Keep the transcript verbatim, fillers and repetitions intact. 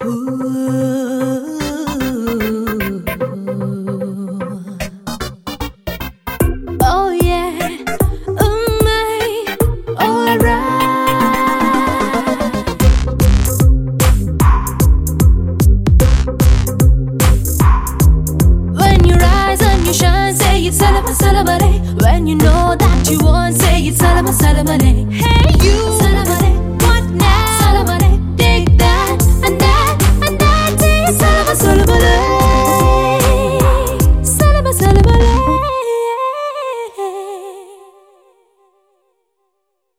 Oh yeah, oh my, alright. When you rise and you shine, say it's Salama Salamale. When you know that you want, say it's Salama Salamale. Hey you.